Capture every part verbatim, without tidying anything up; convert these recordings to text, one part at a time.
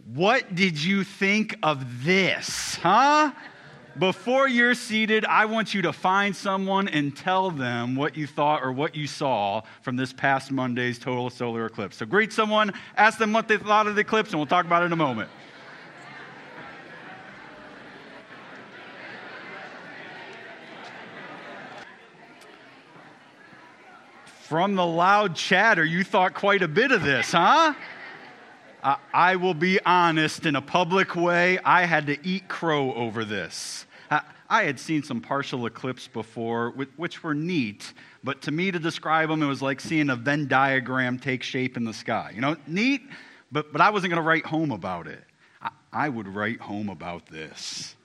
What did you think of this, huh? Before you're seated, I want you to find someone and tell them what you thought or what you saw from this past Monday's total solar eclipse. So greet someone, ask them what they thought of the eclipse, and we'll talk about it in a moment. From the loud chatter, you thought quite a bit of this, huh? I, I will be honest, in a public way, I had to eat crow over this. I, I had seen some partial eclipse before, which, which were neat, but to me to describe them, it was like seeing a Venn diagram take shape in the sky. You know, neat, but, but I wasn't going to write home about it. I, I would write home about this.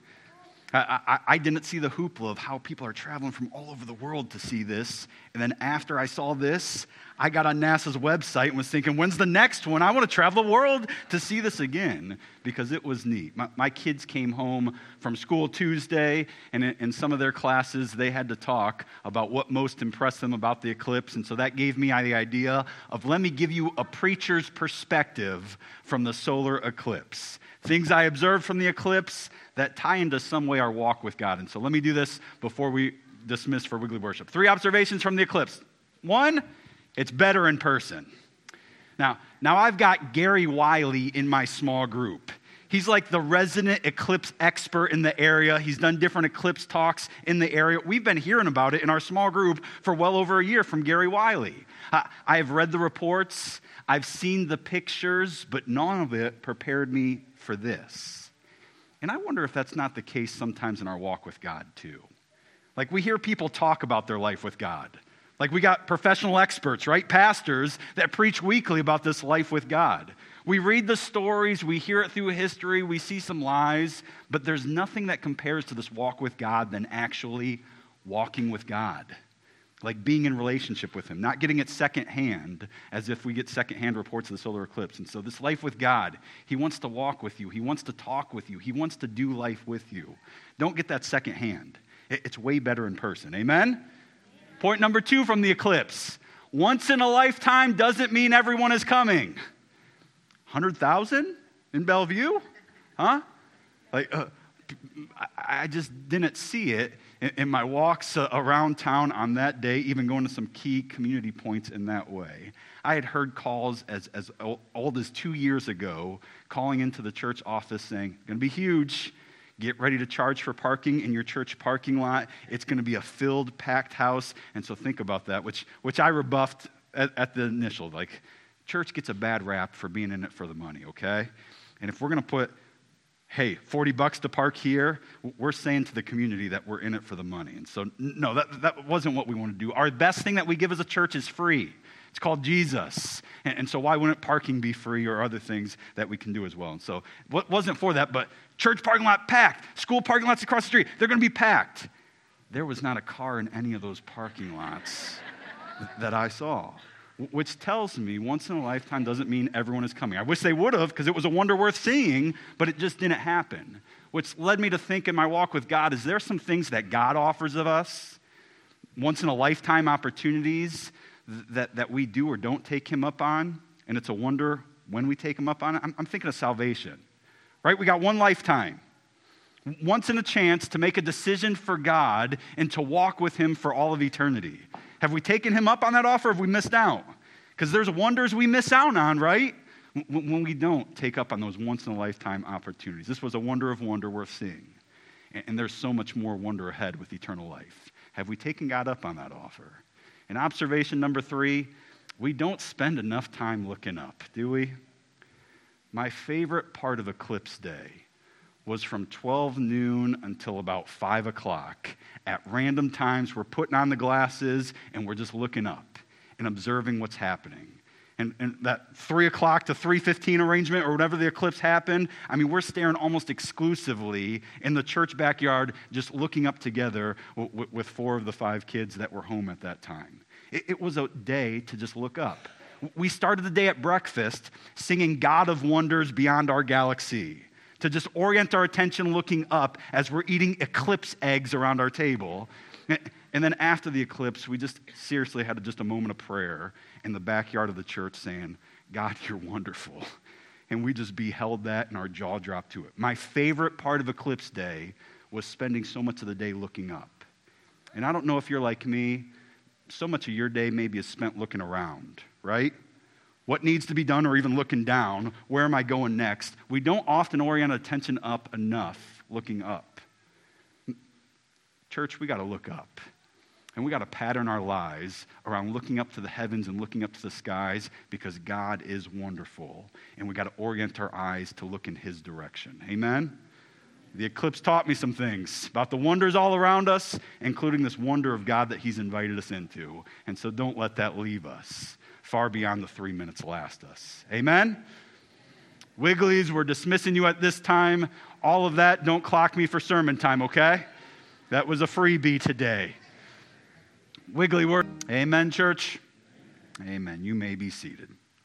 I, I, I didn't see the hoopla of how people are traveling from all over the world to see this. And then after I saw this, I got on NASA's website and was thinking, when's the next one? I want to travel the world to see this again, because it was neat. My, my kids came home from school Tuesday, and in, in some of their classes, they had to talk about what most impressed them about the eclipse. And so that gave me the idea of, let me give you a preacher's perspective from the solar eclipse. Things I observed from the eclipse that tie into some way our walk with God. And so let me do this before we dismiss for Wiggly Worship. Three observations from the eclipse. One, it's better in person. Now, now I've got Gary Wiley in my small group. He's like the resident eclipse expert in the area. He's done different eclipse talks in the area. We've been hearing about it in our small group for well over a year from Gary Wiley. I, I have read the reports. I've seen the pictures, but none of it prepared me for this. And I wonder if that's not the case sometimes in our walk with God too. Like, we hear people talk about their life with God. Like, we got professional experts, right? Pastors that preach weekly about this life with God. We read the stories, we hear it through history, we see some lies, but there's nothing that compares to this walk with God than actually walking with God. Like being in relationship with Him, not getting it secondhand as if we get secondhand reports of the solar eclipse. And so this life with God, He wants to walk with you. He wants to talk with you. He wants to do life with you. Don't get that secondhand. It's way better in person. Amen? Amen? Point number two from the eclipse. Once in a lifetime doesn't mean everyone is coming. one hundred thousand in Bellevue? Huh? Like, uh, I just didn't see it in my walks around town on that day, even going to some key community points in that way. I had heard calls as, as old as two years ago, calling into the church office saying, going to be huge. Get ready to charge for parking in your church parking lot. It's going to be a filled, packed house. And so think about that, which, which I rebuffed at, at the initial. Like, church gets a bad rap for being in it for the money, okay? And if we're going to put, hey, forty bucks to park here, we're saying to the community that we're in it for the money. And so, no, that, that wasn't what we want to do. Our best thing that we give as a church is free. It's called Jesus. And, and so why wouldn't parking be free or other things that we can do as well? And so it wasn't for that, but church parking lot packed. School parking lots across the street, they're going to be packed. There was not a car in any of those parking lots that I saw. Which tells me once in a lifetime doesn't mean everyone is coming. I wish they would have, because it was a wonder worth seeing, but it just didn't happen. Which led me to think in my walk with God, is there some things that God offers of us, once in a lifetime opportunities that, that we do or don't take Him up on? And it's a wonder when we take Him up on it. I'm, I'm thinking of salvation, right? We got one lifetime. Once in a chance to make a decision for God and to walk with Him for all of eternity. Have we taken Him up on that offer, or have we missed out? Because there's wonders we miss out on, right? When we don't take up on those once-in-a-lifetime opportunities. This was a wonder of wonder worth seeing. And there's so much more wonder ahead with eternal life. Have we taken God up on that offer? And observation number three, we don't spend enough time looking up, do we? My favorite part of Eclipse Day was from twelve noon until about five o'clock. At random times, we're putting on the glasses and we're just looking up and observing what's happening. And, and that three o'clock to three fifteen arrangement or whatever the eclipse happened, I mean, we're staring almost exclusively in the church backyard, just looking up together w- w- with four of the five kids that were home at that time. It, it was a day to just look up. We started the day at breakfast singing God of Wonders Beyond Our Galaxy, to just orient our attention looking up as we're eating eclipse eggs around our table. And then after the eclipse, we just seriously had just a moment of prayer in the backyard of the church saying, God, you're wonderful. and we just beheld that and our jaw dropped to it. My favorite part of Eclipse Day was spending so much of the day looking up. And I don't know if you're like me, so much of your day maybe is spent looking around, right? What needs to be done, or even looking down? Where am I going next? We don't often orient attention up enough, looking up. Church, we got to look up. And we got to pattern our lives around looking up to the heavens and looking up to the skies, because God is wonderful. And we got to orient our eyes to look in his direction. Amen? The eclipse taught me some things about the wonders all around us, including this wonder of God that he's invited us into. And so don't let that leave us far beyond the three minutes last us. Amen? Wigglies, we're dismissing you at this time. All of that, don't clock me for sermon time, okay? That was a freebie today. Wiggly word. Amen, church? Amen. You may be seated.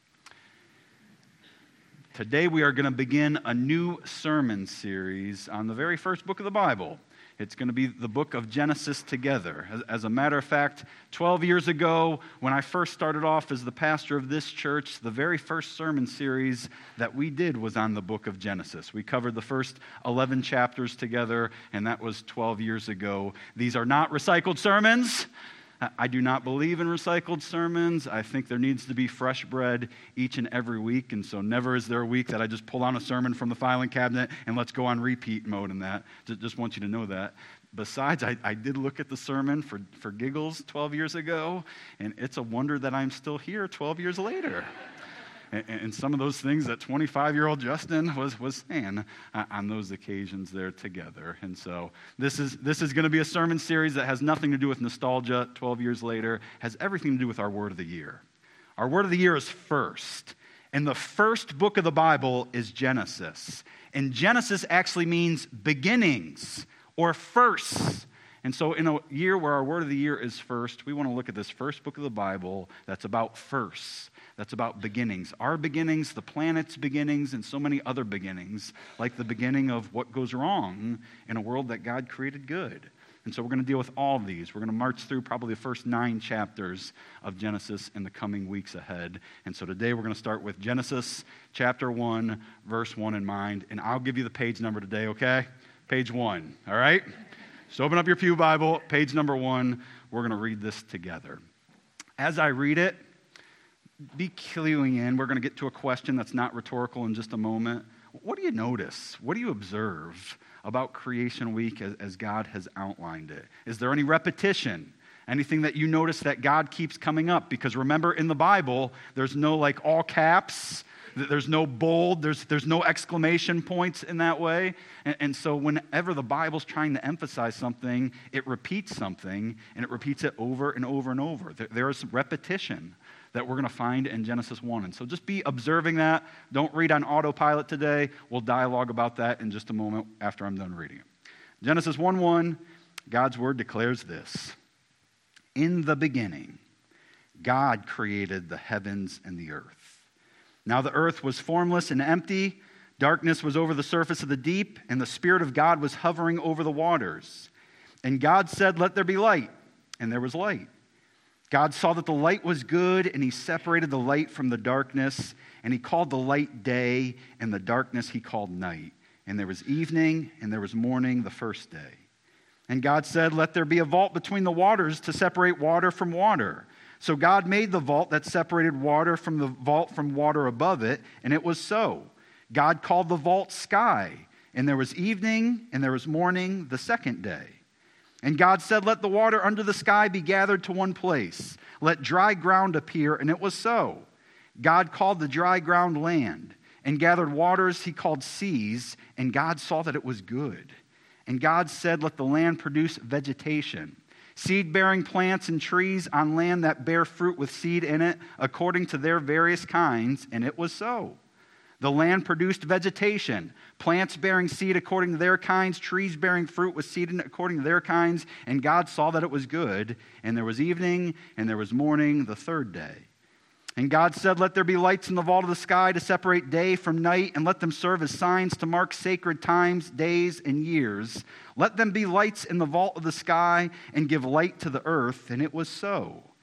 Today we are going to begin a new sermon series on the very first book of the Bible. It's going to be the book of Genesis together. As, as a matter of fact, twelve years ago, when I first started off as the pastor of this church, the very first sermon series that we did was on the book of Genesis. We covered the first eleven chapters together, and that was twelve years ago. These are not recycled sermons. I do not believe in recycled sermons. I think there needs to be fresh bread each and every week, and so never is there a week that I just pull on a sermon from the filing cabinet and let's go on repeat mode in that. Just want you to know that. Besides, I, I did look at the sermon for, for giggles twelve years ago, and it's a wonder that I'm still here twelve years later. And some of those things that twenty-five-year-old Justin was, was saying on those occasions there together. And so this is this is going to be a sermon series that has nothing to do with nostalgia twelve years later, has everything to do with our word of the year. Our word of the year is first. And the first book of the Bible is Genesis. And Genesis actually means beginnings or firsts. And so in a year where our word of the year is first, we want to look at this first book of the Bible that's about firsts. That's about beginnings. Our beginnings, the planet's beginnings, and so many other beginnings, like the beginning of what goes wrong in a world that God created good. And so we're going to deal with all of these. We're going to march through probably the first nine chapters of Genesis in the coming weeks ahead. And so today we're going to start with Genesis chapter one, verse one in mind. And I'll give you the page number today, okay? Page one, all right? So open up your pew Bible, page number one. We're going to read this together. As I read it, be cluing in. We're going to get to a question that's not rhetorical in just a moment. What do you notice? What do you observe about Creation Week as, as God has outlined it? Is there any repetition? Anything that you notice that God keeps coming up? Because remember, in the Bible, there's no like all caps. There's no bold. There's, there's no exclamation points in that way. And, and so whenever the Bible's trying to emphasize something, it repeats something, and it repeats it over and over and over. There, there is repetition that we're going to find in Genesis one. And so just be observing that. Don't read on autopilot today. We'll dialogue about that in just a moment after I'm done reading it. Genesis one one, God's word declares this. In the beginning, God created the heavens and the earth. Now the earth was formless and empty. Darkness was over the surface of the deep, and the Spirit of God was hovering over the waters. And God said, "Let there be light." And there was light. God saw that the light was good, and he separated the light from the darkness, and he called the light day, and the darkness he called night. And there was evening, and there was morning the first day. And God said, "Let there be a vault between the waters to separate water from water." So God made the vault that separated water from the vault from water above it, and it was so. God called the vault sky, and there was evening, and there was morning the second day. And God said, "Let the water under the sky be gathered to one place. Let dry ground appear," and it was so. God called the dry ground land, and gathered waters he called seas, and God saw that it was good. And God said, "Let the land produce vegetation, seed-bearing plants and trees on land that bear fruit with seed in it, according to their various kinds," and it was so. The land produced vegetation, plants bearing seed according to their kinds, trees bearing fruit with seed in it according to their kinds, and God saw that it was good. And there was evening, and there was morning the third day. And God said, "Let there be lights in the vault of the sky to separate day from night, and let them serve as signs to mark sacred times, days, and years. Let them be lights in the vault of the sky, and give light to the earth." And it was so.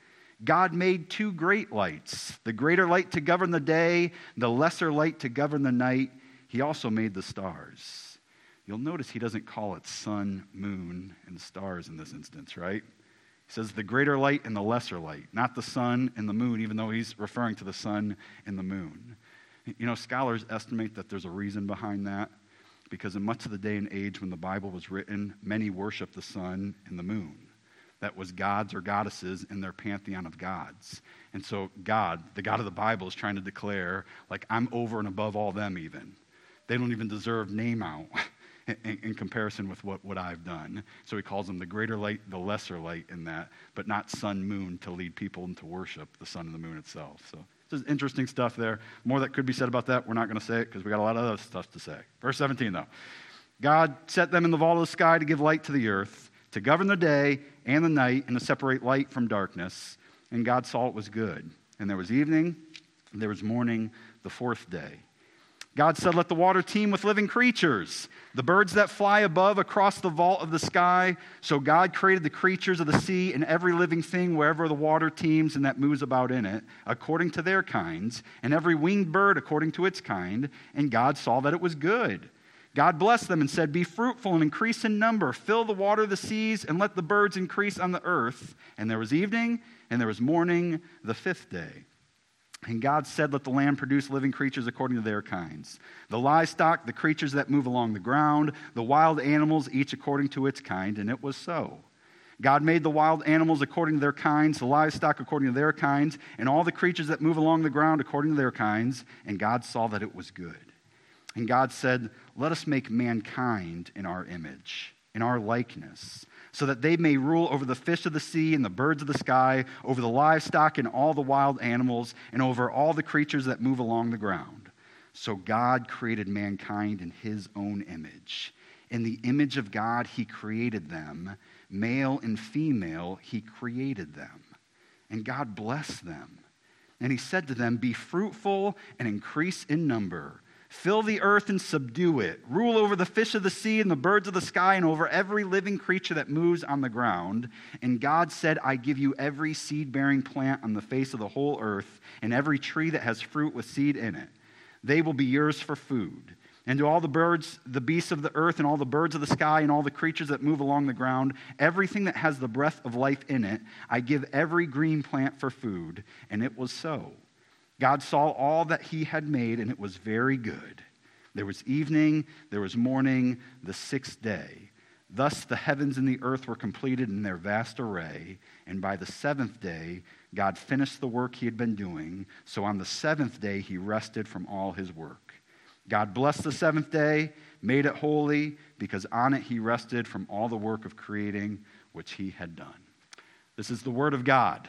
God made two great lights, the greater light to govern the day, the lesser light to govern the night. He also made the stars. You'll notice he doesn't call it sun, moon, and stars in this instance, right? He says the greater light and the lesser light, not the sun and the moon, even though he's referring to the sun and the moon. You know, scholars estimate that there's a reason behind that, because in much of the day and age when the Bible was written, many worshiped the sun and the moon. That was gods or goddesses in their pantheon of gods. And so God, the God of the Bible, is trying to declare, like, I'm over and above all them even. They don't even deserve name out in, in comparison with what, what I've done. So he calls them the greater light, the lesser light in that, but not sun, moon to lead people into worship the sun and the moon itself. So this is interesting stuff there. More that could be said about that. We're not going to say it because we got a lot of other stuff to say. Verse seventeen, though. God set them in the vault of the sky to give light to the earth, to govern the day and the night, and to separate light from darkness. And God saw it was good. And there was evening, and there was morning, the fourth day. God said, let the water teem with living creatures, the birds that fly above across the vault of the sky. So God created the creatures of the sea and every living thing wherever the water teems and that moves about in it, according to their kinds, and every winged bird according to its kind. And God saw that it was good. God blessed them and said, be fruitful and increase in number, fill the water of the seas, and let the birds increase on the earth. And there was evening, and there was morning, the fifth day. And God said, let the land produce living creatures according to their kinds. The livestock, the creatures that move along the ground, the wild animals, each according to its kind, and it was so. God made the wild animals according to their kinds, the livestock according to their kinds, and all the creatures that move along the ground according to their kinds, and God saw that it was good. And God said, let us make mankind in our image, in our likeness, so that they may rule over the fish of the sea and the birds of the sky, over the livestock and all the wild animals, and over all the creatures that move along the ground. So God created mankind in his own image. In the image of God, he created them. Male and female, he created them. And God blessed them. And he said to them, be fruitful and increase in number. Fill the earth and subdue it. Rule over the fish of the sea and the birds of the sky and over every living creature that moves on the ground. And God said, I give you every seed-bearing plant on the face of the whole earth and every tree that has fruit with seed in it. They will be yours for food. And to all the birds, the beasts of the earth and all the birds of the sky and all the creatures that move along the ground, everything that has the breath of life in it, I give every green plant for food. And it was so. God saw all that he had made, and it was very good. There was evening, there was morning, the sixth day. Thus the heavens and the earth were completed in their vast array. And by the seventh day, God finished the work he had been doing. So on the seventh day, he rested from all his work. God blessed the seventh day, made it holy, because on it he rested from all the work of creating which he had done. This is the word of God.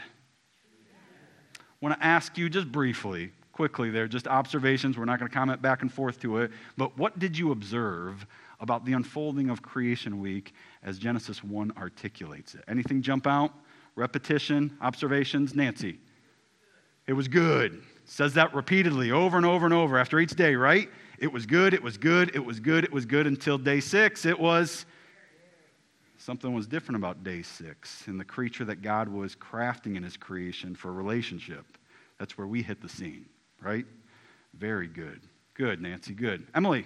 I want to ask you just briefly, quickly there, just observations. We're not going to comment back and forth to it. But what did you observe about the unfolding of Creation Week as Genesis one articulates it? Anything jump out? Repetition, observations? Nancy? It was good. It says that repeatedly over and over and over after each day, right? It was good, it was good, it was good, it was good until day six. It was... Something was different about day six and the creature that God was crafting in his creation for a relationship. That's where we hit the scene, right? Very good. Good, Nancy, good. Emily.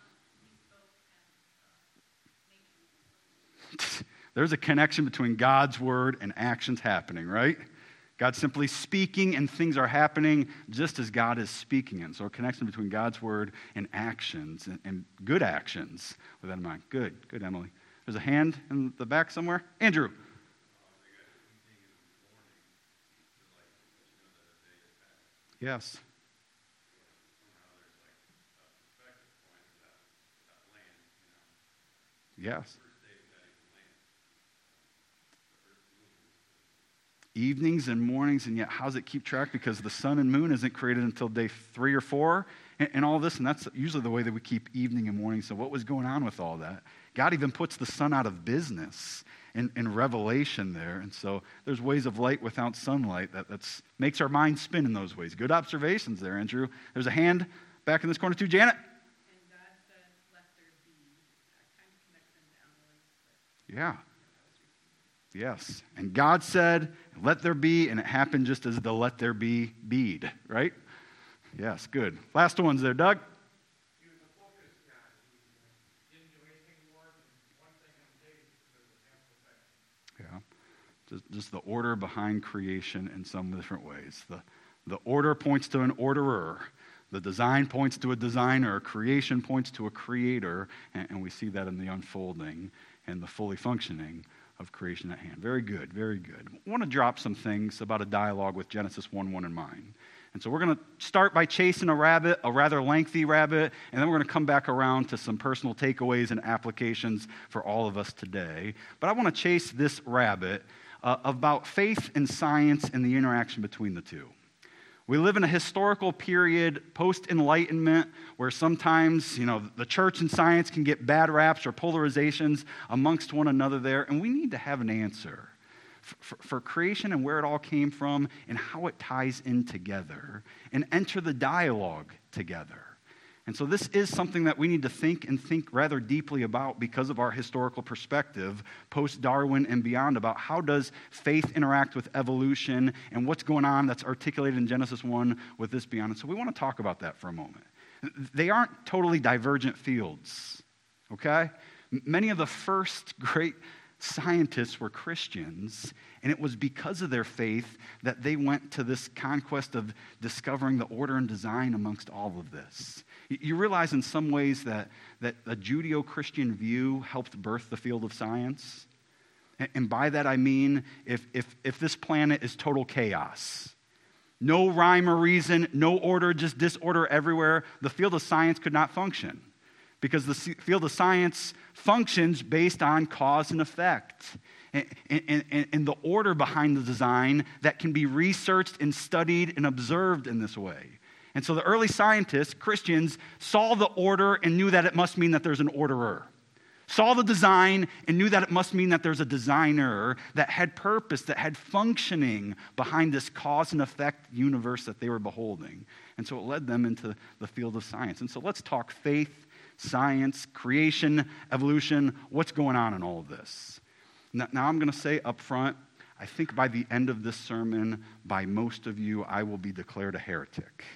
There's a connection between God's word and actions happening, right? God's simply speaking and things are happening just as God is speaking in. So a connection between God's word and actions and, and good actions with that in mind. Good, good, Emily. There's a hand in the back somewhere. Andrew. Yes. Yes. Evenings and mornings, and yet how does it keep track? Because the sun and moon isn't created until day three or four, and, and all this, and that's usually the way that we keep evening and morning. So what was going on with all that? God even puts the sun out of business in, in Revelation there. And so there's ways of light without sunlight that that's, makes our mind spin in those ways. Good observations there, Andrew. There's a hand back in this corner too. Janet? And God said, let there be. That kind of connects into Emily's. Yeah. Yes. And God said, let there be, and it happened just as the let there be bead, right? Yes, good. Last ones there, Doug. He was a focused God. He didn't do anything more than one thing in a day because it was half perfection. Yeah. Just, just the order behind creation in some different ways. The, the order points to an orderer. The design points to a designer. Creation points to a creator. And, and we see that in the unfolding and the fully functioning of creation at hand. Very good, very good. I want to drop some things about a dialogue with Genesis one one in mind. And so we're going to start by chasing a rabbit, a rather lengthy rabbit, and then we're going to come back around to some personal takeaways and applications for all of us today. But I want to chase this rabbit uh, about faith and science and the interaction between the two. We live in a historical period, post-Enlightenment, where sometimes, you know, the church and science can get bad raps or polarizations amongst one another there, and we need to have an answer for, for creation and where it all came from and how it ties in together and enter the dialogue together. And so this is something that we need to think and think rather deeply about because of our historical perspective, post-Darwin and beyond, about how does faith interact with evolution and what's going on that's articulated in Genesis one with this beyond. And so we want to talk about that for a moment. They aren't totally divergent fields, okay? Many of the first great scientists were Christians, and it was because of their faith that they went to this conquest of discovering the order and design amongst all of this. You realize in some ways that, that a Judeo-Christian view helped birth the field of science? And by that I mean if, if, if this planet is total chaos, no rhyme or reason, no order, just disorder everywhere, the field of science could not function. Because the field of science functions based on cause and effect. And, and, and, and the order behind the design that can be researched and studied and observed in this way. And so the early scientists, Christians, saw the order and knew that it must mean that there's an orderer. Saw the design and knew that it must mean that there's a designer that had purpose, that had functioning behind this cause and effect universe that they were beholding. And so it led them into the field of science. And so let's talk faith, science, creation, evolution, what's going on in all of this. Now, now I'm going to say up front, I think by the end of this sermon, by most of you, I will be declared a heretic.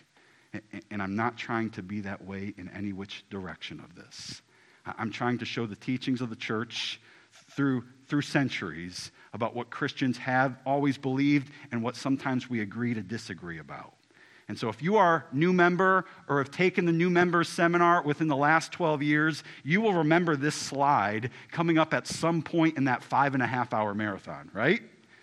And I'm not trying to be that way in any which direction of this. I'm trying to show the teachings of the church through, through centuries about what Christians have always believed and what sometimes we agree to disagree about. And so if you are a new member or have taken the new members seminar within the last twelve years, you will remember this slide coming up at some point in that five and a half hour marathon, right?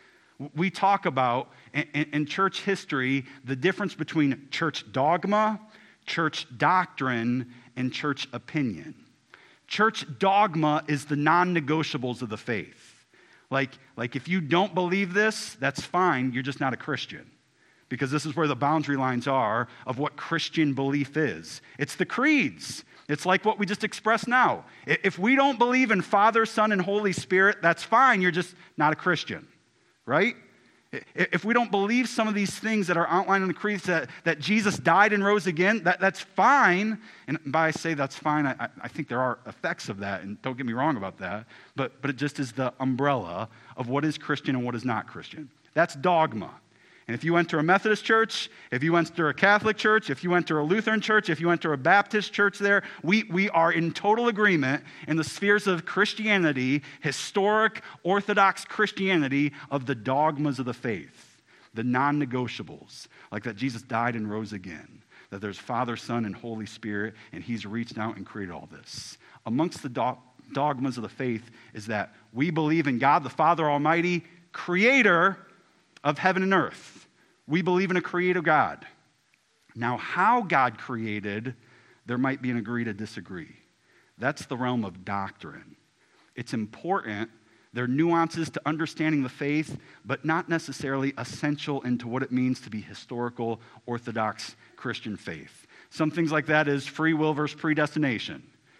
We talk about, in, in church history, the difference between church dogma, church doctrine, and church opinion. Church dogma is the non-negotiables of the faith. Like, like if you don't believe this, that's fine, you're just not a Christian. Because this is where the boundary lines are of what Christian belief is. It's the creeds. It's like what we just expressed now. If we don't believe in Father, Son, and Holy Spirit, that's fine, you're just not a Christian. Right? If we don't believe some of these things that are outlined in the creeds, that, that Jesus died and rose again, that, that's fine. And by I say that's fine, I, I think there are effects of that, and don't get me wrong about that, but, but it just is the umbrella of what is Christian and what is not Christian. That's dogma. And if you enter a Methodist church, if you enter a Catholic church, if you enter a Lutheran church, if you enter a Baptist church there, we, we are in total agreement in the spheres of Christianity, historic Orthodox Christianity, of the dogmas of the faith, the non-negotiables, like that Jesus died and rose again, that there's Father, Son, and Holy Spirit, and he's reached out and created all this. Amongst the do- dogmas of the faith is that we believe in God the Father Almighty, creator of heaven and earth. We believe in a creator God. Now, how God created, there might be an agree to disagree. That's the realm of doctrine. It's important. There are nuances to understanding the faith, but not necessarily essential into what it means to be historical, Orthodox Christian faith. Some things like that is free will versus predestination.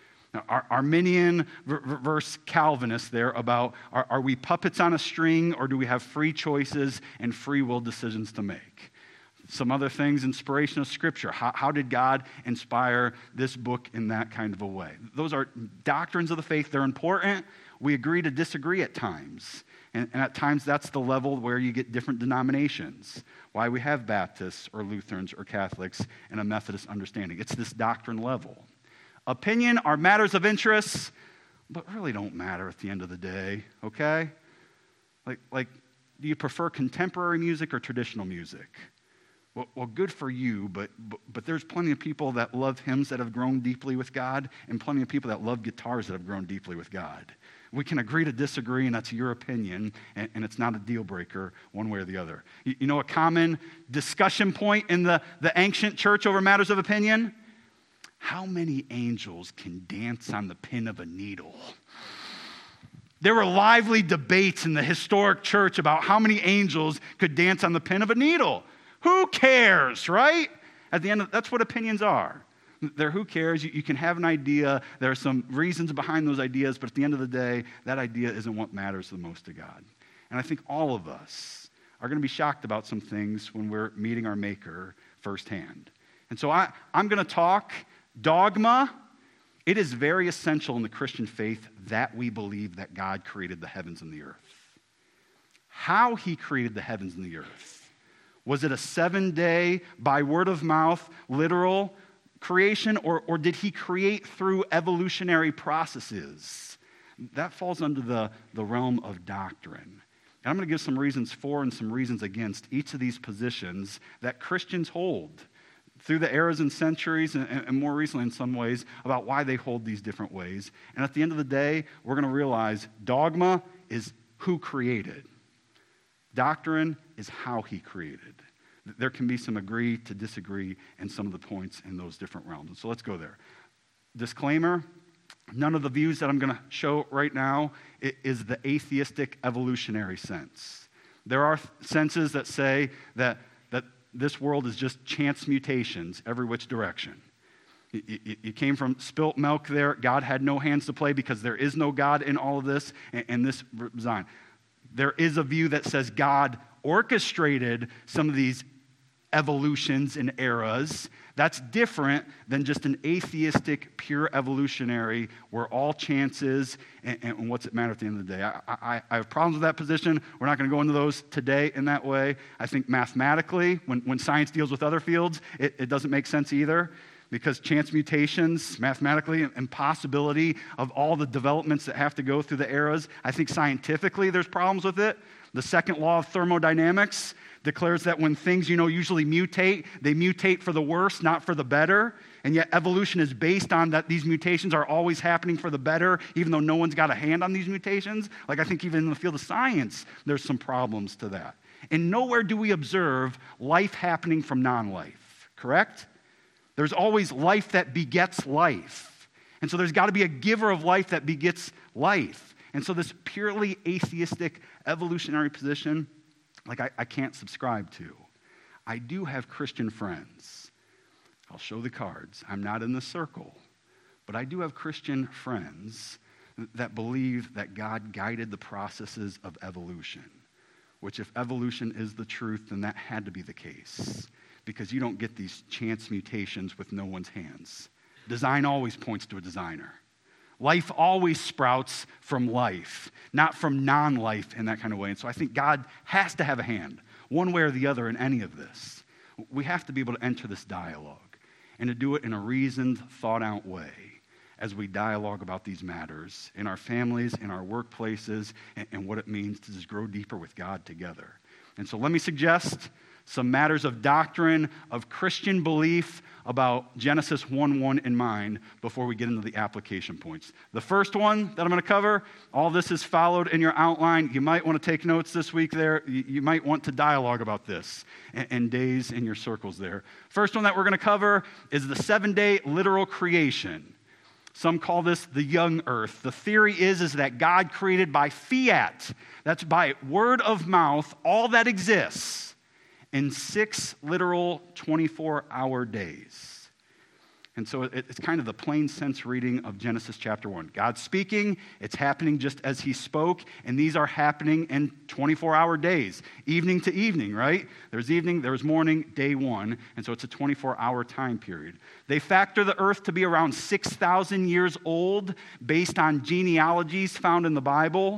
Ar- Arminian versus Calvinist there about are, are we puppets on a string, or do we have free choices and free will decisions to make? Some other things, inspiration of Scripture. How, how did God inspire this book in that kind of a way? Those are doctrines of the faith. They're important. We agree to disagree at times. And, and at times that's the level where you get different denominations. Why we have Baptists or Lutherans or Catholics and a Methodist understanding. It's this doctrine level. Opinion are matters of interest, but really don't matter at the end of the day, okay? Like, like, do you prefer contemporary music or traditional music? Well, well good for you, but, but but there's plenty of people that love hymns that have grown deeply with God, and plenty of people that love guitars that have grown deeply with God. We can agree to disagree, and that's your opinion, and, and it's not a deal breaker one way or the other. You, you know a common discussion point in the, the ancient church over matters of opinion? How many angels can dance on the pin of a needle? There were lively debates in the historic church about how many angels could dance on the pin of a needle. Who cares, right? At the end of, that's what opinions are. They're who cares. You, you can have an idea. There are some reasons behind those ideas, but at the end of the day, that idea isn't what matters the most to God. And I think all of us are going to be shocked about some things when we're meeting our Maker firsthand. And so I, I'm going to talk dogma. It is very essential in the Christian faith that we believe that God created the heavens and the earth. How he created the heavens and the earth. Was it a seven-day, by word of mouth, literal creation, or, or did he create through evolutionary processes? That falls under the, the realm of doctrine. And I'm going to give some reasons for and some reasons against each of these positions that Christians hold through the eras and centuries, and, and more recently in some ways, about why they hold these different ways. And at the end of the day, we're going to realize dogma is who created. Doctrine is how he created. There can be some agree to disagree in some of the points in those different realms. So let's go there. Disclaimer, none of the views that I'm going to show right now is the atheistic evolutionary sense. There are senses that say that, that this world is just chance mutations every which direction. You, you came from spilt milk there. God had no hands to play because there is no God in all of this, and, and this design. There is a view that says God orchestrated some of these evolutions and eras. That's different than just an atheistic, pure evolutionary where all chances and, and what's it matter at the end of the day. I, I, I have problems with that position. We're not going to go into those today in that way. I think mathematically, when, when science deals with other fields, it, it doesn't make sense either. Because chance mutations, mathematically, and possibility of all the developments that have to go through the eras, I think scientifically there's problems with it. The second law of thermodynamics declares that when things, you know, usually mutate, they mutate for the worse, not for the better. And yet evolution is based on that these mutations are always happening for the better, even though no one's got a hand on these mutations. Like I think even in the field of science, there's some problems to that. And nowhere do we observe life happening from non-life, correct? There's always life that begets life. And so there's got to be a giver of life that begets life. And so this purely atheistic evolutionary position, like I, I can't subscribe to. I do have Christian friends. I'll show the cards. I'm not in the circle. But I do have Christian friends that believe that God guided the processes of evolution. Which if evolution is the truth, then that had to be the case. Because you don't get these chance mutations with no one's hands. Design always points to a designer. Life always sprouts from life, not from non-life in that kind of way. And so I think God has to have a hand, one way or the other, in any of this. We have to be able to enter this dialogue and to do it in a reasoned, thought-out way as we dialogue about these matters in our families, in our workplaces, and, and what it means to just grow deeper with God together. And so let me suggest some matters of doctrine, of Christian belief about Genesis one one in mind before we get into the application points. The first one that I'm going to cover, all this is followed in your outline. You might want to take notes this week there. You, you might want to dialogue about this and, and days in your circles there. First one that we're going to cover is the seven-day literal creation. Some call this the young earth. The theory is, is that God created by fiat, that's by word of mouth, all that exists in six literal twenty-four hour days. And so it's kind of the plain sense reading of Genesis chapter one. God's speaking, it's happening just as he spoke, and these are happening in twenty-four hour days, evening to evening, right? There's evening, there's morning, day one, and so it's a twenty-four hour time period. They factor the earth to be around six thousand years old based on genealogies found in the Bible.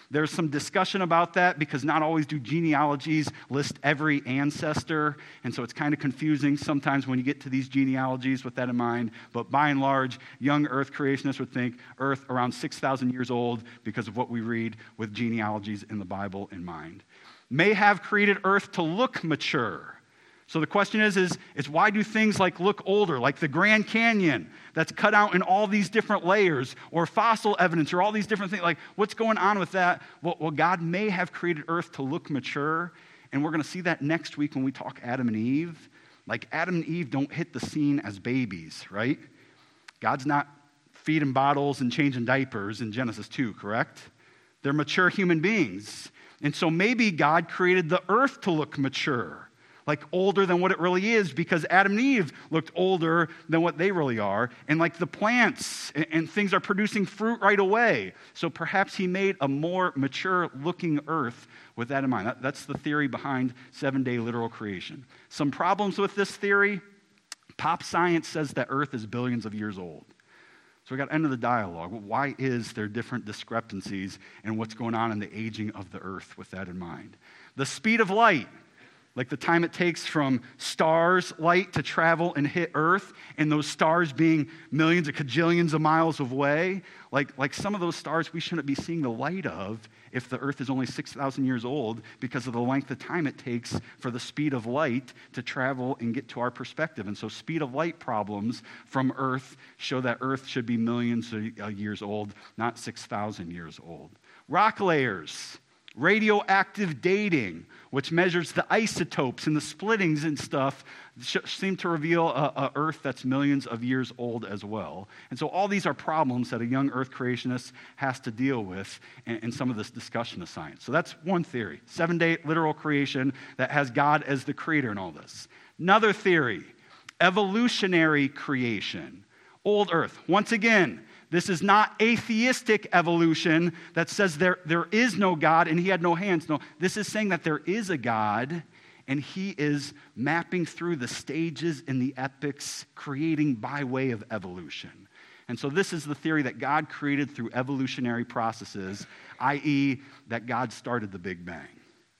There's some discussion about that because not always do genealogies list every ancestor, and so it's kind of confusing sometimes when you get to these genealogies with that in mind. But by and large, young earth creationists would think earth around six thousand years old because of what we read with genealogies in the Bible in mind. May have created earth to look mature. So the question is, is, is why do things like look older, like the Grand Canyon that's cut out in all these different layers, or fossil evidence, or all these different things? Like, what's going on with that? Well, well God may have created earth to look mature, and we're going to see that next week when we talk Adam and Eve. Like, Adam and Eve don't hit the scene as babies, right? God's not feeding bottles and changing diapers in Genesis two, correct? They're mature human beings. And so maybe God created the earth to look mature, like older than what it really is, because Adam and Eve looked older than what they really are. And like the plants and, and things are producing fruit right away. So perhaps he made a more mature looking earth with that in mind. That, that's the theory behind seven-day literal creation. Some problems with this theory: pop science says that earth is billions of years old. So we got end of the dialogue. Why is there different discrepancies in what's going on in the aging of the earth with that in mind? The speed of light, like the time it takes from stars' light to travel and hit Earth, and those stars being millions of cajillions of miles away, like, like some of those stars we shouldn't be seeing the light of if the Earth is only six thousand years old because of the length of time it takes for the speed of light to travel and get to our perspective. And so speed of light problems from Earth show that Earth should be millions of years old, not six thousand years old. Rock layers. Radioactive dating, which measures the isotopes and the splittings and stuff, seem to reveal a, a Earth that's millions of years old as well. And so all these are problems that a young Earth creationist has to deal with in, in some of this discussion of science. So that's one theory, seven-day literal creation that has God as the creator in all this. Another theory, evolutionary creation. Old Earth, once again, this is not atheistic evolution that says there, there is no God and he had no hands. No, this is saying that there is a God and he is mapping through the stages in the epics, creating by way of evolution. And so this is the theory that God created through evolutionary processes, that is that God started the Big Bang.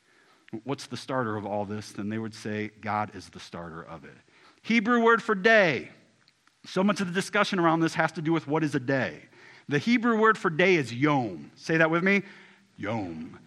What's the starter of all this? Then they would say God is the starter of it. Hebrew word for day. So much of the discussion around this has to do with what is a day. The Hebrew word for day is yom. Say that with me. Yom.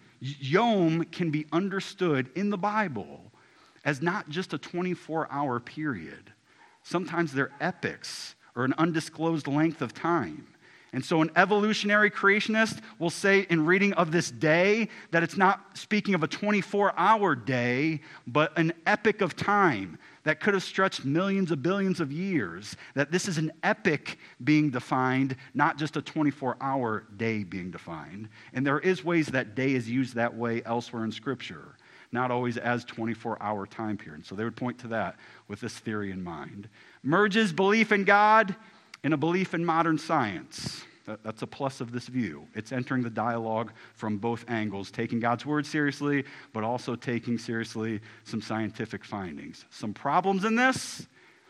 Yom can be understood in the Bible as not just a twenty-four hour period. Sometimes they're epics or an undisclosed length of time. And so an evolutionary creationist will say in reading of this day that it's not speaking of a twenty-four hour day, but an epic of time that could have stretched millions of billions of years, that this is an epic being defined, not just a twenty-four hour day being defined. And there is ways that day is used that way elsewhere in Scripture, not always as twenty-four hour time period. So they would point to that with this theory in mind. Merges belief in God and a belief in modern science. That's a plus of this view. It's entering the dialogue from both angles, taking God's word seriously, but also taking seriously some scientific findings. Some problems in this: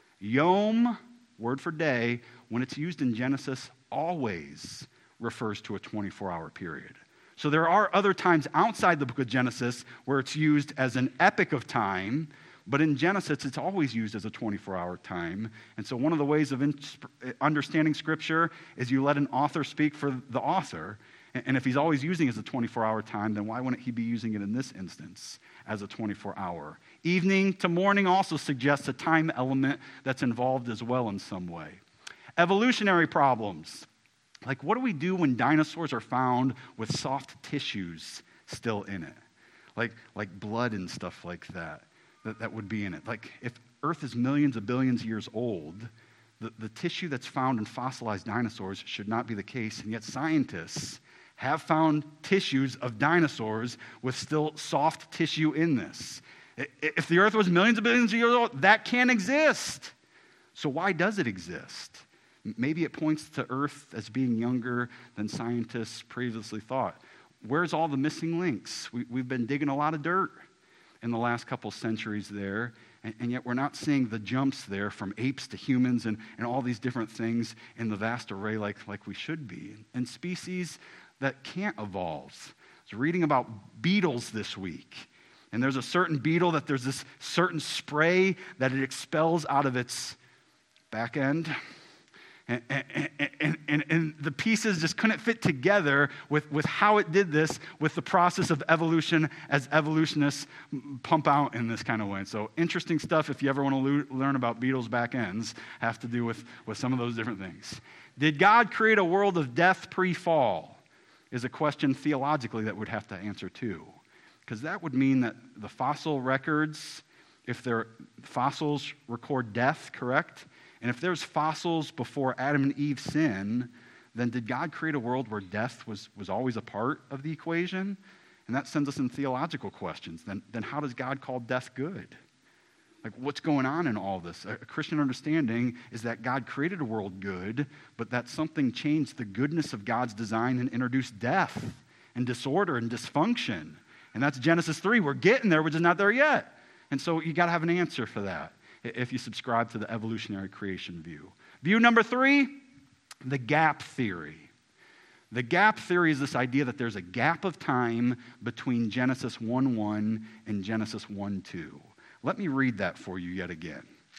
yom, word for day, when it's used in Genesis, always refers to a twenty-four hour period. So there are other times outside the book of Genesis where it's used as an epic of time, but in Genesis, it's always used as a twenty-four hour time. And so one of the ways of in- understanding Scripture is you let an author speak for the author. And if he's always using it as a twenty-four hour time, then why wouldn't he be using it in this instance as a twenty-four hour? Evening to morning also suggests a time element that's involved as well in some way. Evolutionary problems. Like, what do we do when dinosaurs are found with soft tissues still in it? Like, like blood and stuff like that. That, that would be in it. Like, if Earth is millions of billions of years old, the, the tissue that's found in fossilized dinosaurs should not be the case. And yet scientists have found tissues of dinosaurs with still soft tissue in this. If the Earth was millions of billions of years old, that can't exist. So why does it exist? Maybe it points to Earth as being younger than scientists previously thought. Where's all the missing links? We, we've been digging a lot of dirt in the last couple centuries there, and, and yet we're not seeing the jumps there from apes to humans and, and all these different things in the vast array like, like we should be. And species that can't evolve. was reading about beetles this week. And there's a certain beetle that there's this certain spray that it expels out of its back end. And, and, and, and, and the pieces just couldn't fit together with, with how it did this, with the process of evolution as evolutionists pump out in this kind of way. So interesting stuff if you ever want to lo- learn about beetles' back ends, have to do with, with some of those different things. Did God create a world of death pre-fall? Is a question theologically that we'd have to answer too. Because that would mean that the fossil records, if their fossils record death, correct? And if there's fossils before Adam and Eve sin, then did God create a world where death was, was always a part of the equation? And that sends us in theological questions. Then, then how does God call death good? Like, what's going on in all this? A Christian understanding is that God created a world good, but that something changed the goodness of God's design and introduced death and disorder and dysfunction. And that's Genesis three. We're getting there, we're just not there yet. And so you got to have an answer for that if you subscribe to the evolutionary creation view. View number three, the gap theory. The gap theory is this idea that there's a gap of time between Genesis one one and Genesis one two. Let me read that for you yet again.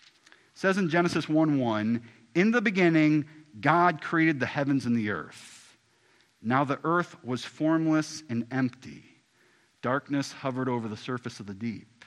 It says in Genesis one one, "In the beginning, God created the heavens and the earth. Now the earth was formless and empty. Darkness hovered over the surface of the deep."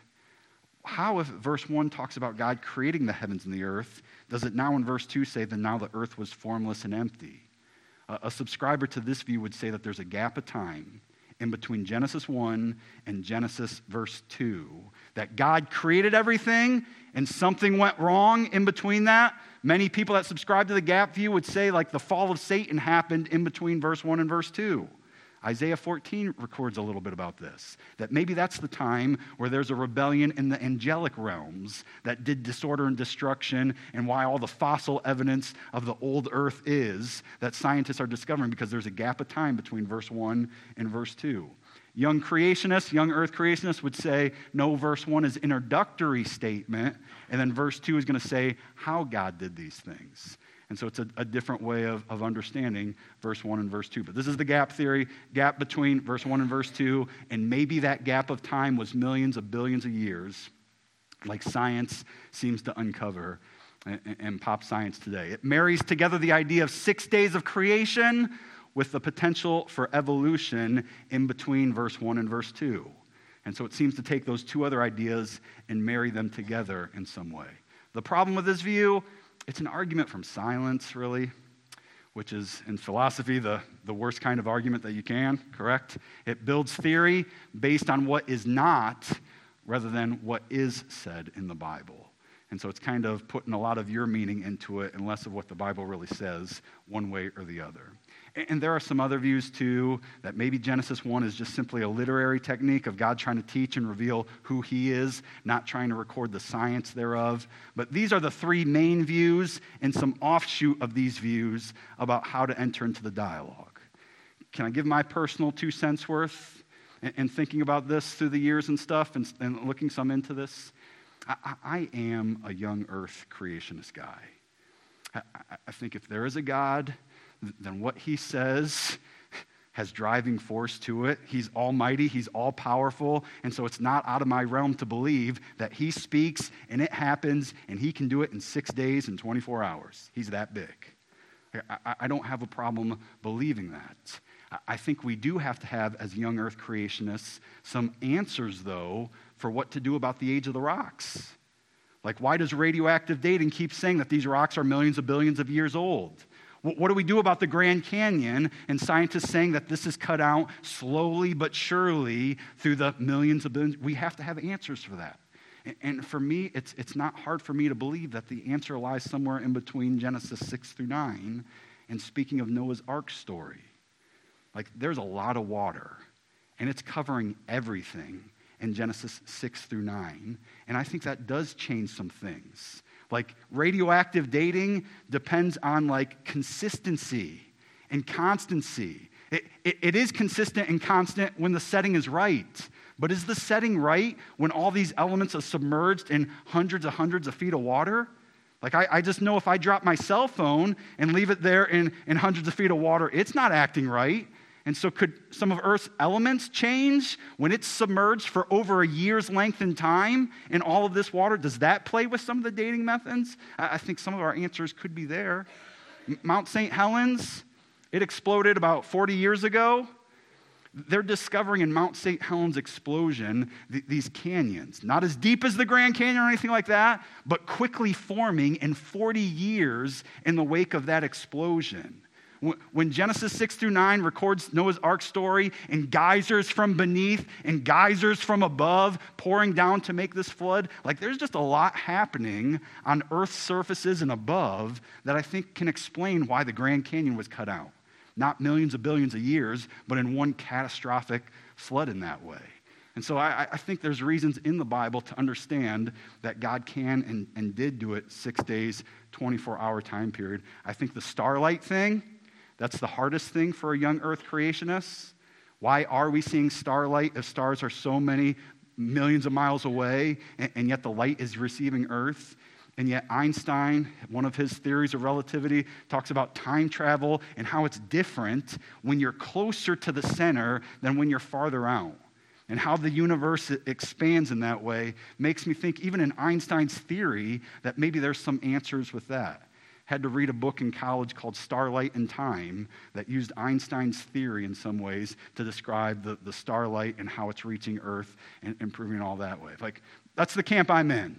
How, if verse one talks about God creating the heavens and the earth, does it now in verse two say that now the earth was formless and empty? A, a subscriber to this view would say that there's a gap of time in between Genesis one and Genesis verse two, that God created everything and something went wrong in between that. Many people that subscribe to the gap view would say like the fall of Satan happened in between verse one and verse two. Isaiah fourteen records a little bit about this, that maybe that's the time where there's a rebellion in the angelic realms that did disorder and destruction, and why all the fossil evidence of the old earth is that scientists are discovering, because there's a gap of time between verse one and verse two. Young creationists, young earth creationists would say, no, verse one is introductory statement, and then verse two is going to say how God did these things. And so it's a, a different way of, of understanding verse one and verse two. But this is the gap theory, gap between verse one and verse two, and maybe that gap of time was millions of billions of years, like science seems to uncover and, and pop science today. It marries together the idea of six days of creation with the potential for evolution in between verse one and verse two. And so it seems to take those two other ideas and marry them together in some way. The problem with this view, it's an argument from silence, really, which is, in philosophy, the, the worst kind of argument that you can, correct? It builds theory based on what is not rather than what is said in the Bible. And so it's kind of putting a lot of your meaning into it and less of what the Bible really says, one way or the other. And there are some other views, too, that maybe Genesis one is just simply a literary technique of God trying to teach and reveal who he is, not trying to record the science thereof. But these are the three main views and some offshoot of these views about how to enter into the dialogue. Can I give my personal two cents worth in, in thinking about this through the years and stuff and, and looking some into this? I, I am a young earth creationist guy. I, I think if there is a God, then what he says has driving force to it. He's almighty, he's all-powerful, and so it's not out of my realm to believe that he speaks and it happens and he can do it in six days and twenty-four hours. He's that big. I, I don't have a problem believing that. I think we do have to have, as young earth creationists, some answers, though, for what to do about the age of the rocks. Like, why does radioactive dating keep saying that these rocks are millions of billions of years old? What do we do about the Grand Canyon and scientists saying that this is cut out slowly but surely through the millions of billions? We have to have answers for that. And for me, it's, it's not hard for me to believe that the answer lies somewhere in between Genesis six through nine and speaking of Noah's Ark story. Like, there's a lot of water, and it's covering everything in Genesis six through nine. And I think that does change some things. Like, radioactive dating depends on, like, consistency and constancy. It, it, it is consistent and constant when the setting is right. But is the setting right when all these elements are submerged in hundreds of hundreds of feet of water? Like, I, I just know if I drop my cell phone and leave it there in, in hundreds of feet of water, it's not acting right. And so could some of Earth's elements change when it's submerged for over a year's length in time in all of this water? Does that play with some of the dating methods? I think some of our answers could be there. Mount Saint Helens, it exploded about forty years ago. They're discovering in Mount Saint Helens explosion th- these canyons, not as deep as the Grand Canyon or anything like that, but quickly forming in forty years in the wake of that explosion. When Genesis six through nine records Noah's Ark story and geysers from beneath and geysers from above pouring down to make this flood, like there's just a lot happening on Earth's surfaces and above that I think can explain why the Grand Canyon was cut out. Not millions of billions of years, but in one catastrophic flood in that way. And so I, I think there's reasons in the Bible to understand that God can and, and did do it six days, twenty-four hour time period. I think the starlight thing, that's the hardest thing for a young earth creationist. Why are we seeing starlight if stars are so many millions of miles away and, and yet the light is receiving Earth? And yet Einstein, one of his theories of relativity, talks about time travel and how it's different when you're closer to the center than when you're farther out. And how the universe expands in that way makes me think, even in Einstein's theory, that maybe there's some answers with that. Had to read a book in college called Starlight and Time that used Einstein's theory in some ways to describe the, the starlight and how it's reaching Earth and improving all that way. Like, that's the camp I'm in.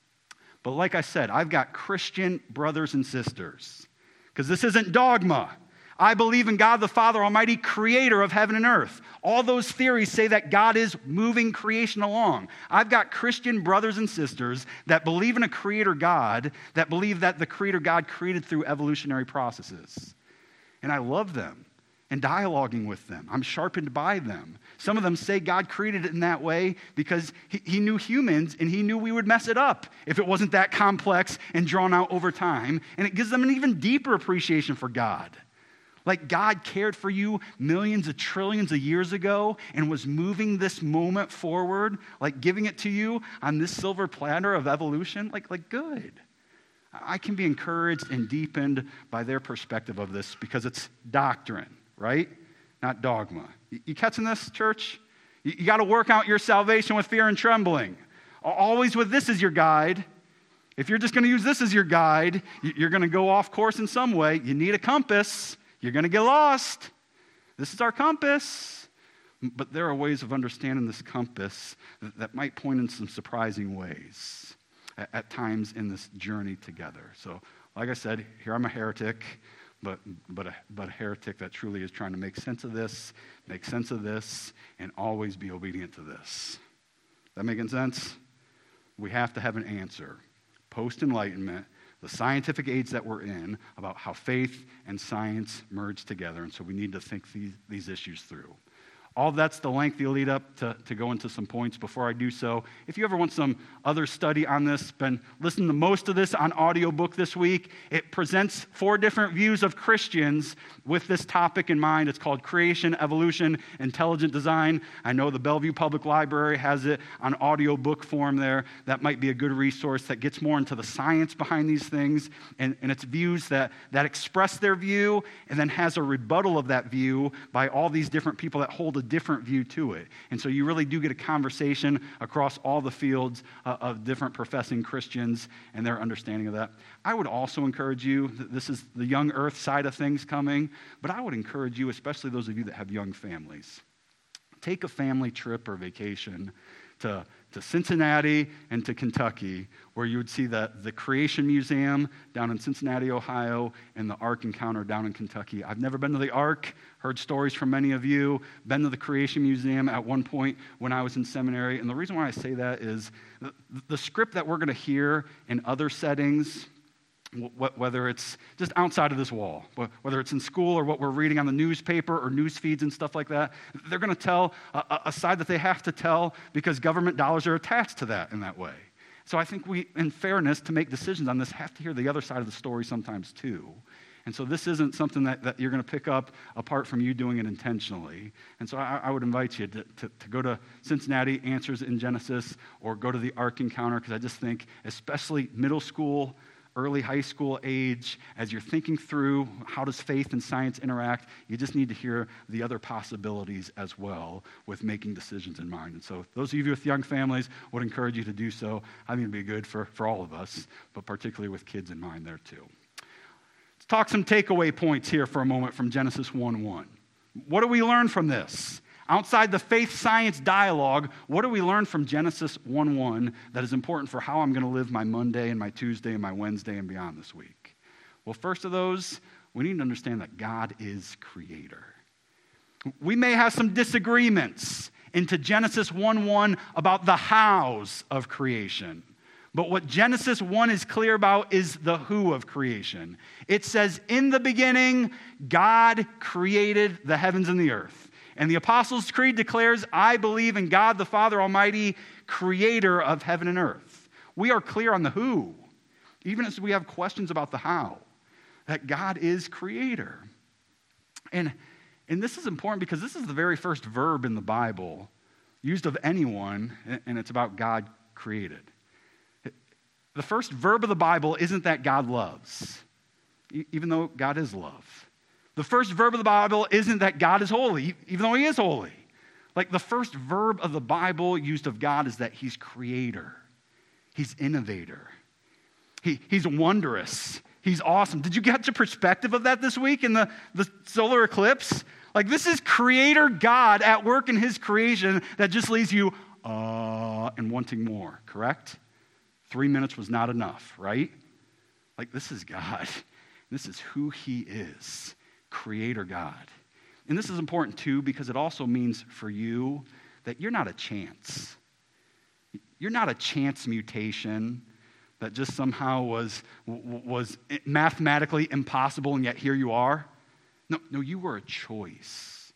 But like I said, I've got Christian brothers and sisters, because this isn't dogma. I believe in God the Father Almighty, creator of heaven and earth. All those theories say that God is moving creation along. I've got Christian brothers and sisters that believe in a creator God, that believe that the creator God created through evolutionary processes. And I love them and dialoguing with them. I'm sharpened by them. Some of them say God created it in that way because he, he knew humans and he knew we would mess it up if it wasn't that complex and drawn out over time. And it gives them an even deeper appreciation for God. Like God cared for you millions of trillions of years ago and was moving this moment forward, like giving it to you on this silver platter of evolution, like, like good. I can be encouraged and deepened by their perspective of this because it's doctrine, right? Not dogma. You, you catching this, church? You, you got to work out your salvation with fear and trembling. Always with this as your guide. If you're just going to use this as your guide, you're going to go off course in some way. You need a compass. You're going to get lost. This is our compass. But there are ways of understanding this compass that, that might point in some surprising ways at, at times in this journey together. So, like I said, here I'm a heretic, but, but, a, but a heretic that truly is trying to make sense of this, make sense of this, and always be obedient to this. That making sense? We have to have an answer. Post-Enlightenment, the scientific age that we're in, about how faith and science merge together. And so we need to think these, these issues through. All that's the lengthy lead up to, to go into some points. Before I do so, if you ever want some other study on this, been listening to most of this on audiobook this week. It presents four different views of Christians with this topic in mind. It's called Creation, Evolution, Intelligent Design. I know the Bellevue Public Library has it on audiobook form there. That might be a good resource that gets more into the science behind these things and, and its views that, that express their view and then has a rebuttal of that view by all these different people that hold a different view to it. And so you really do get a conversation across all the fields uh, of different professing Christians and their understanding of that. I would also encourage you, this is the young earth side of things coming, but I would encourage you, especially those of you that have young families, take a family trip or vacation to, to Cincinnati and to Kentucky, where you would see the, the Creation Museum down in Cincinnati, Ohio, and the Ark Encounter down in Kentucky. I've never been to the Ark, heard stories from many of you, been to the Creation Museum at one point when I was in seminary, and the reason why I say that is the, the script that we're going to hear in other settings, whether it's just outside of this wall, whether it's in school or what we're reading on the newspaper or news feeds and stuff like that, they're going to tell a, a side that they have to tell because government dollars are attached to that in that way. So I think we, in fairness, to make decisions on this, have to hear the other side of the story sometimes too. And so this isn't something that, that you're going to pick up apart from you doing it intentionally. And so I, I would invite you to, to, to go to Cincinnati, Answers in Genesis, or go to the Ark Encounter, because I just think, especially middle school, early high school age, as you're thinking through how does faith and science interact, you just need to hear the other possibilities as well with making decisions in mind. And so those of you with young families would encourage you to do so. I think it'd be good for, for all of us, but particularly with kids in mind there too. Let's talk some takeaway points here for a moment from Genesis one one. What do we learn from this? Outside the faith-science dialogue, what do we learn from Genesis one one that is important for how I'm going to live my Monday and my Tuesday and my Wednesday and beyond this week? Well, first of those, we need to understand that God is creator. We may have some disagreements into Genesis one one about the hows of creation. But what Genesis one is clear about is the who of creation. It says, in the beginning, God created the heavens and the earth. And the Apostles' Creed declares, I believe in God the Father Almighty, creator of heaven and earth. We are clear on the who, even as we have questions about the how, that God is creator. And, and this is important because this is the very first verb in the Bible used of anyone, and it's about God created. The first verb of the Bible isn't that God loves, even though God is love. The first verb of the Bible isn't that God is holy, even though he is holy. Like the first verb of the Bible used of God is that he's creator. He's innovator. He, he's wondrous. He's awesome. Did you get the perspective of that this week in the, the solar eclipse? Like this is creator God at work in his creation that just leaves you uh, and wanting more, correct? Three minutes was not enough, right? Like this is God. This is who he is. Creator God. And this is important too because it also means for you that you're not a chance. You're not a chance mutation that just somehow was, was mathematically impossible and yet here you are. No, no, you were a choice.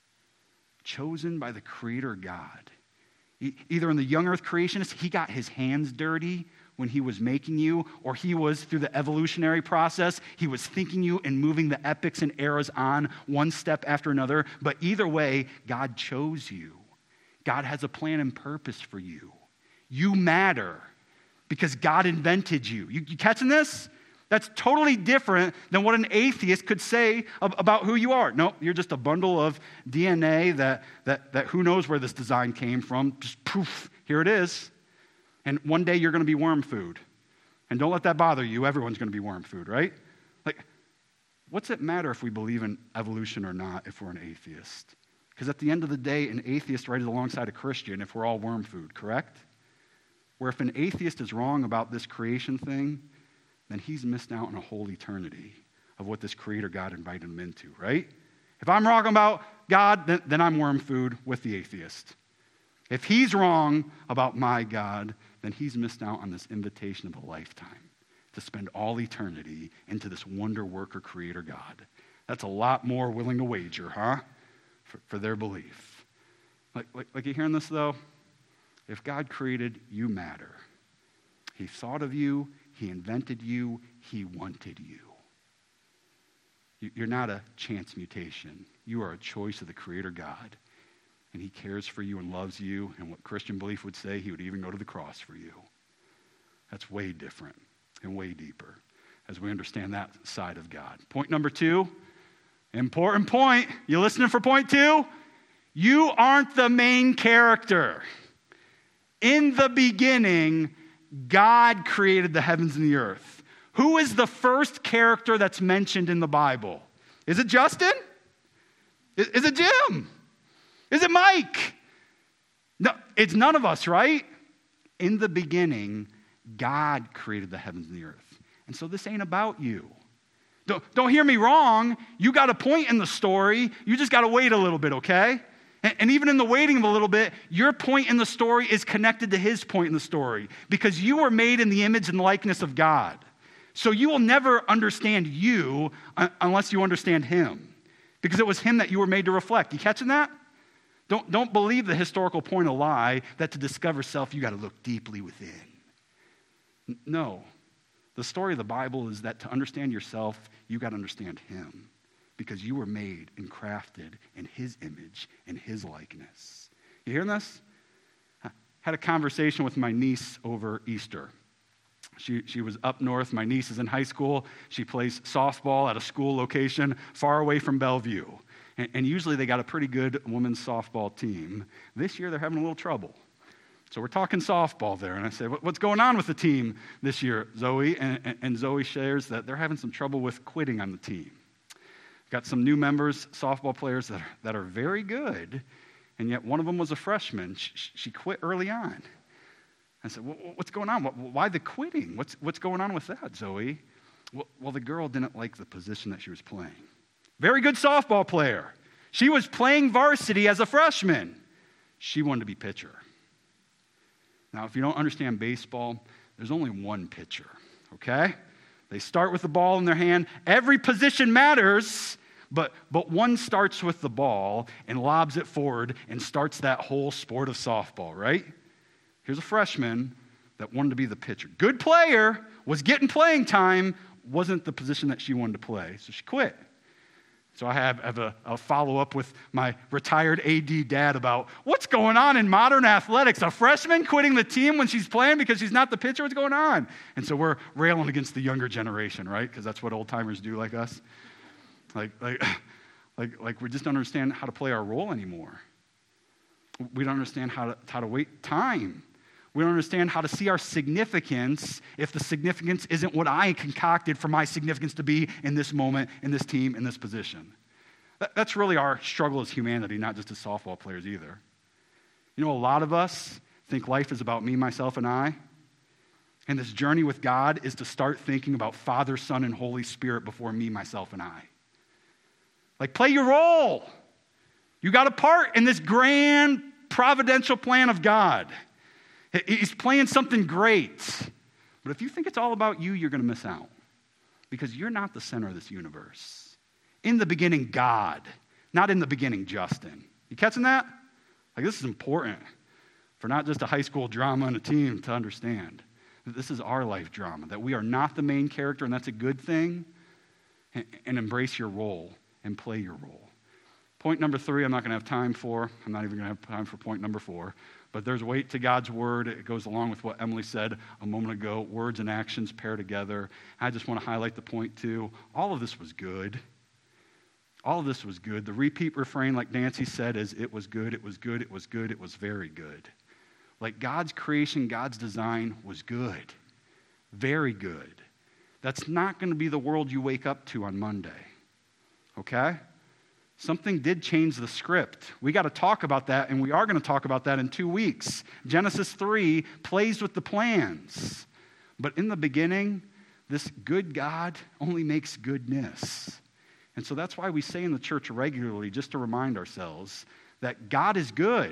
Chosen by the Creator God. Either in the young earth creationist, he got his hands dirty when he was making you, or he was, through the evolutionary process, he was thinking you and moving the epochs and eras on one step after another. But either way, God chose you. God has a plan and purpose for you. You matter because God invented you. You, you catching this? That's totally different than what an atheist could say about who you are. No, you're just a bundle of D N A that, that, that who knows where this design came from. Just poof, here it is. And one day you're going to be worm food. And don't let that bother you. Everyone's going to be worm food, right? Like, what's it matter if we believe in evolution or not if we're an atheist? Because at the end of the day, an atheist right alongside a Christian if we're all worm food, correct? Where if an atheist is wrong about this creation thing, then he's missed out on a whole eternity of what this creator God invited him into, right? If I'm wrong about God, then, then I'm worm food with the atheist. If he's wrong about my God, then he's missed out on this invitation of a lifetime to spend all eternity into this wonder worker creator God. That's a lot more willing to wager, huh? For, for their belief. Like, like, like you hearing this, though? If God created, you matter. He thought of you. He invented you. He wanted you. you. You're not a chance mutation. You are a choice of the creator God. And he cares for you and loves you. And what Christian belief would say, he would even go to the cross for you. That's way different and way deeper as we understand that side of God. Point number two, important point. You listening for point two? You aren't the main character. In the beginning, God created the heavens and the earth. Who is the first character that's mentioned in the Bible? Is it Justin? Is it Jim? Is it Mike? No, it's none of us, right? In the beginning, God created the heavens and the earth. And so this ain't about you. Don't, don't hear me wrong. You got a point in the story. You just got to wait a little bit, okay? And, and even in the waiting of a little bit, your point in the story is connected to his point in the story because you were made in the image and likeness of God. So you will never understand you unless you understand him because it was him that you were made to reflect. You catching that? Don't, don't believe the historical point of lie that to discover self, you got to look deeply within. No. The story of the Bible is that to understand yourself, you got to understand him because you were made and crafted in his image and his likeness. You hearing this? I had a conversation with my niece over Easter. She, she was up north. My niece is in high school. She plays softball at a school location far away from Bellevue. And, and usually they got a pretty good women's softball team. This year they're having a little trouble. So we're talking softball there. And I said, what's going on with the team this year, Zoe? And, and, and Zoe shares that they're having some trouble with quitting on the team. Got some new members, softball players that are, that are very good. And yet one of them was a freshman. She, she quit early on. I said, what's going on? Why the quitting? What's, what's going on with that, Zoe? Well, well, the girl didn't like the position that she was playing. Very good softball player. She was playing varsity as a freshman. She wanted to be pitcher. Now, if you don't understand baseball, there's only one pitcher, okay? They start with the ball in their hand. Every position matters, but, but one starts with the ball and lobs it forward and starts that whole sport of softball, right? Here's a freshman that wanted to be the pitcher. Good player, was getting playing time, wasn't the position that she wanted to play, so she quit. So I have, have a, a follow-up with my retired A D dad about what's going on in modern athletics. A freshman quitting the team when she's playing because she's not the pitcher? What's going on? And so we're railing against the younger generation, right? Because that's what old-timers do like us. Like, like, like, like we just don't understand how to play our role anymore. We don't understand how to, how to wait time. We don't understand how to see our significance if the significance isn't what I concocted for my significance to be in this moment, in this team, in this position. That, that's really our struggle as humanity, not just as softball players either. You know, a lot of us think life is about me, myself, and I. And this journey with God is to start thinking about Father, Son, and Holy Spirit before me, myself, and I. Like, play your role. You got a part in this grand providential plan of God. He's playing something great. But if you think it's all about you, you're going to miss out. Because you're not the center of this universe. In the beginning, God. Not in the beginning, Justin. You catching that? Like, this is important for not just a high school drama and a team to understand. That this is our life drama. That we are not the main character, and that's a good thing. And, and embrace your role and play your role. Point number three, I'm not going to have time for. I'm not even going to have time for point number four. But there's weight to God's word. It goes along with what Emily said a moment ago. Words and actions pair together. I just want to highlight the point, too. All of this was good. All of this was good. The repeat refrain, like Nancy said, is it was good, it was good, it was good, it was very good. Like God's creation, God's design was good. Very good. That's not going to be the world you wake up to on Monday. Okay? Something did change the script. We got to talk about that, and we are going to talk about that in two weeks. Genesis three plays with the plans. But in the beginning, this good God only makes goodness. And so that's why we say in the church regularly, just to remind ourselves, that God is good.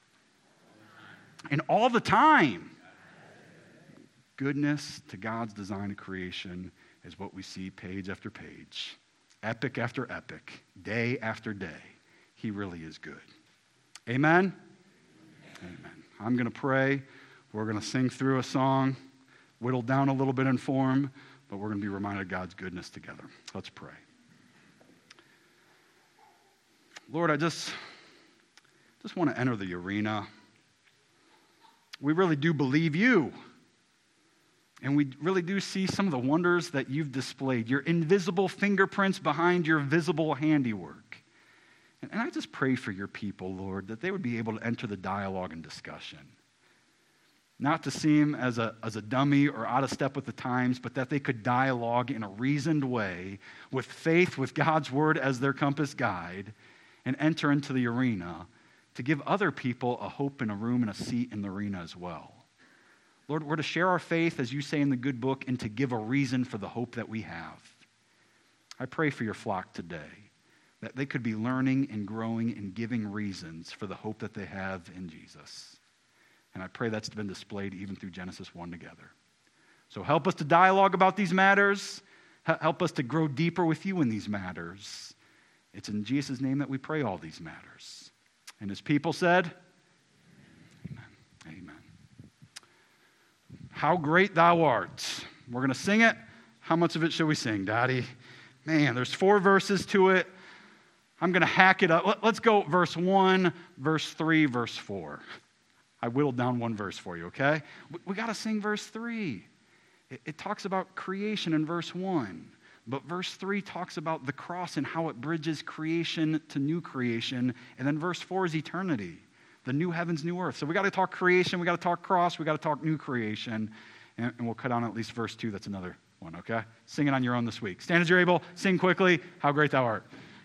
And all the time, goodness to God's design of creation is what we see page after page. Epic after epic, day after day, he really is good. Amen? Amen. I'm going to pray. We're going to sing through a song, whittled down a little bit in form, but we're going to be reminded of God's goodness together. Let's pray. Lord, I just, just want to enter the arena. We really do believe you. And we really do see some of the wonders that you've displayed, your invisible fingerprints behind your visible handiwork. And, and I just pray for your people, Lord, that they would be able to enter the dialogue and discussion. Not to seem as a, as a dummy or out of step with the times, but that they could dialogue in a reasoned way with faith, with God's word as their compass guide, and enter into the arena to give other people a hope and a room and a seat in the arena as well. Lord, we're to share our faith, as you say in the good book, and to give a reason for the hope that we have. I pray for your flock today, that they could be learning and growing and giving reasons for the hope that they have in Jesus. And I pray that's been displayed even through Genesis one together. So help us to dialogue about these matters. Help us to grow deeper with you in these matters. It's in Jesus' name that we pray all these matters. And his people said, amen. Amen. How great thou art. We're going to sing it. How much of it should we sing, Daddy? Man, there's four verses to it. I'm going to hack it up. Let's go verse one, verse three, verse four. I whittled down one verse for you, okay? We got to sing verse three. It, it talks about creation in verse one. But verse three talks about the cross and how it bridges creation to new creation. And then verse four is eternity, the new heavens, new earth. So we got to talk creation, we got to talk cross, we got to talk new creation. And, and we'll cut on at least verse two. That's another one, okay? Sing it on your own this week. Stand as you're able, sing quickly, how great thou art.